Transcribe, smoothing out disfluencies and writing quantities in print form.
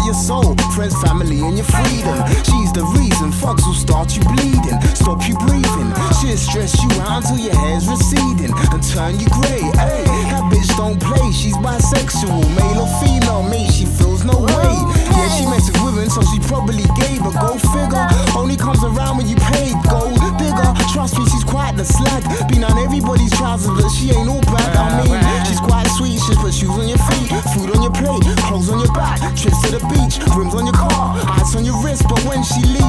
your soul, friends, family, and your freedom. She's the reason fucks will start you bleeding, stop you breathing. She'll stress you out until your hair's receding and turn you grey. Ay, that bitch don't play, she's bisexual, male or female, mate, she feels no way. Yeah, she messes women, so she probably gave a go figure. Only comes around when you paid gold digger. Trust me, she's quite the slag. Been on everybody's trousers, but she ain't all bad. I mean, she's quite sweet. She's put shoes on your feet, food on your plate, clothes on your back, trips to the beach, rims on your car, ice on your wrist. But when she leaves,